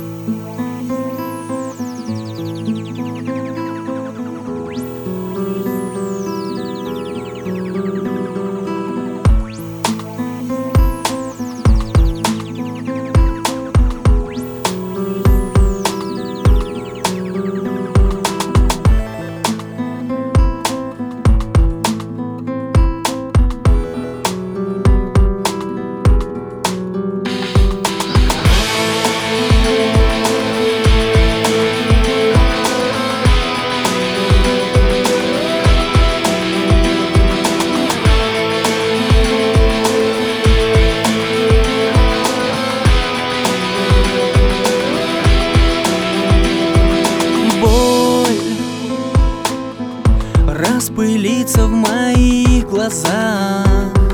Распылится в моих глазах,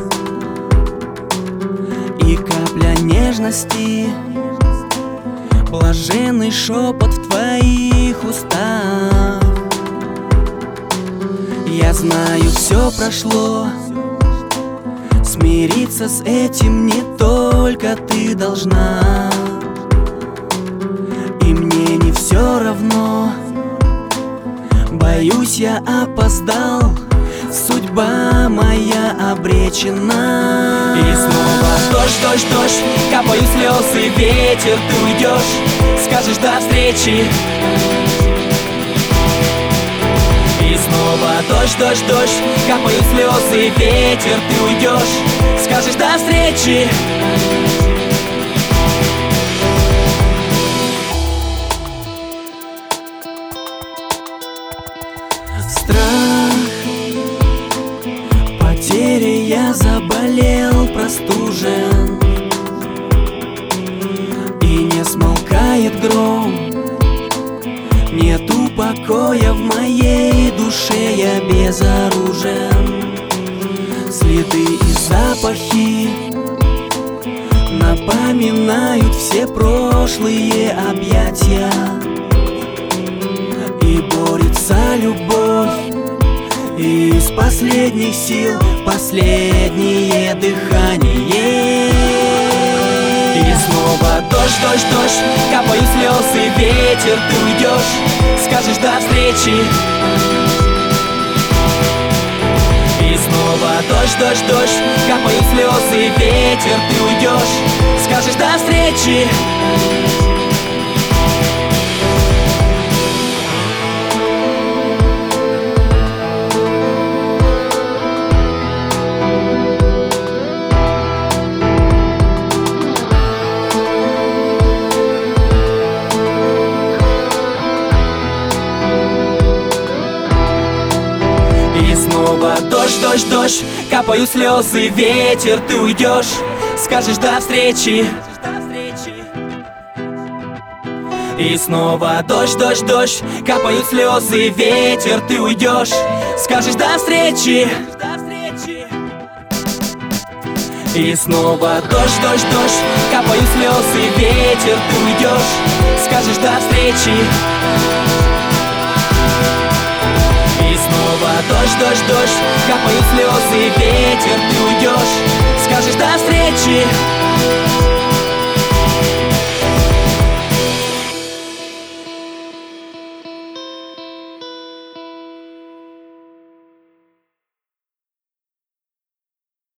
и капля нежности, блаженный шепот в твоих устах. Я знаю, все прошло, смириться с этим не только ты должна. И мне не все равно, боюсь, я опоздал, судьба моя обречена. И снова дождь, дождь, дождь, капают слезы, ветер, ты уйдешь, скажешь до встречи. И снова дождь, дождь, дождь, капают слезы, ветер, ты уйдешь, скажешь до встречи. Страх потери, я заболел, простужен, и не смолкает гром. Нету покоя в моей душе, я безоружен. Следы и запахи напоминают все прошлые объятия. И борется любовь, и из последних сил последнее дыхание. И снова дождь, дождь, дождь, капают слезы, ветер, ты уйдешь, скажешь до встречи. И снова дождь, дождь, дождь, капают слезы, ветер, ты уйдешь, скажешь до встречи. Дождь, дождь, дождь, капают слезы, ветер, ты уйдешь, скажешь до встречи. И снова дождь, дождь, дождь, капают слезы, ветер, ты уйдешь, скажешь до встречи. И снова дождь, дождь, дождь, капают слезы, ветер, ты уйдешь, скажешь до встречи. И снова дождь, дождь, дождь, капают слезы, ветер, ты уйдешь,